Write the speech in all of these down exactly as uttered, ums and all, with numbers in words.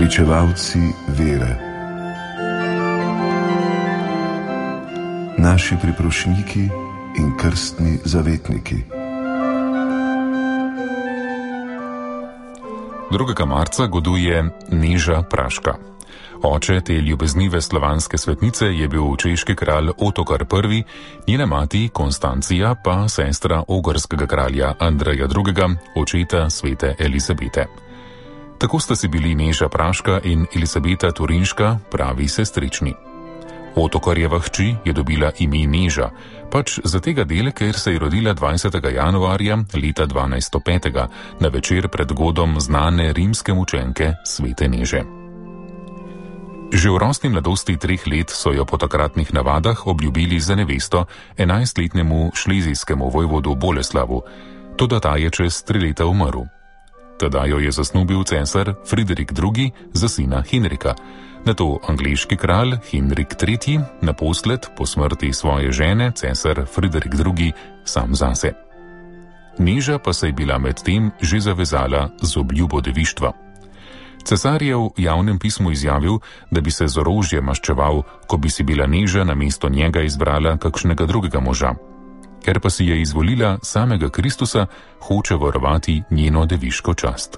Uresničevalci vere, naši priprošniki in krstni zavetniki. drugega marca goduje Neža Praška. Oče te ljubeznive slovanske svetnice je bil češki kralj Otokar prvi, njena mati Konstancija pa sestra ogrskega kralja Andreja drugega, očeta svete Elizabete. Tako sta si bili Neža Praška in Elizabeta Turinška pravi sestrični. Otokarjeva hči je dobila ime Neža, pač za tega dela, ker se je rodila dvajsetega januarja leta dvanajsto pet na večer pred godom znane rimske mučenke svete Neže. Že v rosni mladosti treh let so jo po takratnih navadah obljubili za nevesto enajstletnemu šlezijskemu vojvodu Boleslavu, toda ta je čez tri leta umrl. Teda jo je zasnubil cesar Friderik drugi za sina Henrika, nato angleški kralj Henrik tretji naposled po smrti svoje žene cesar Friderik drugi sam zase. Neža pa se je bila medtem že zavezala z obljubo devištva. Cesar je v javnem pismu izjavil, da bi se z orožjem maščeval, ko bi si bila Neža namesto njega izbrala kakšnega drugega moža. Ker pa si je izvolila samega Kristusa, hoče varovati njeno deviško čast.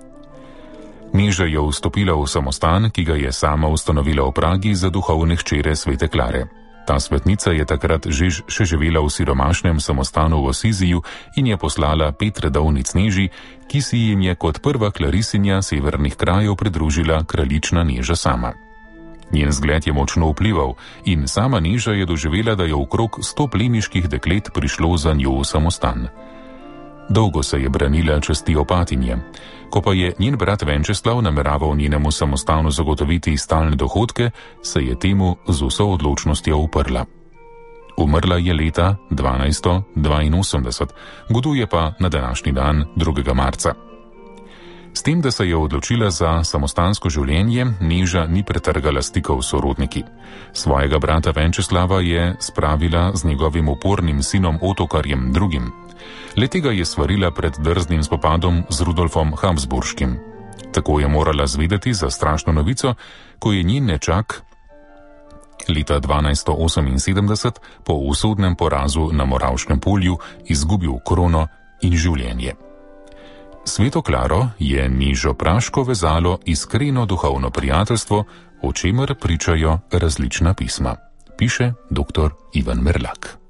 Neža je vstopila v samostan, ki ga je sama ustanovila v Pragi za duhovne hčere svete Klare. Ta svetnica je takrat že še živela v siromašnem samostanu v Asiziju in je poslala pet redovnic Neži, ki si jim je kot prva klarisinja severnih krajev pridružila kraljična Neža sama. Njen zgled je močno vplival in sama Neža je doživela, da je okrog sto plemiških deklet prišlo za njo v samostan. Dolgo se je branila časti opatinje. Ko pa je njen brat Venčeslav nameraval njenemu samostanu zagotoviti stalne dohodke, se je temu z vso odločnostjo uprla. Umrla je leta dvanajsto dvainosemdeset, goduje pa na današnji dan drugega marca. S tem, da se je odločila za samostansko življenje, Neža ni pretrgala stikov s sorodniki. Svojega brata Venčeslava je spravila z njegovim upornim sinom Otokarjem drugim. Le-tega je svarila pred drznim spopadom z Rudolfom Habsburškim. Tako je morala zvedeti za strašno novico, ko je njen nečak leta dvanajsto oseminsedemdeset po usodnem porazu na Moravškem polju izgubil krono in življenje. Sveto Klaro je Nežo Praško vezalo iskreno duhovno prijateljstvo, o čemer pričajo različna pisma, piše doktor Ivan Merlak.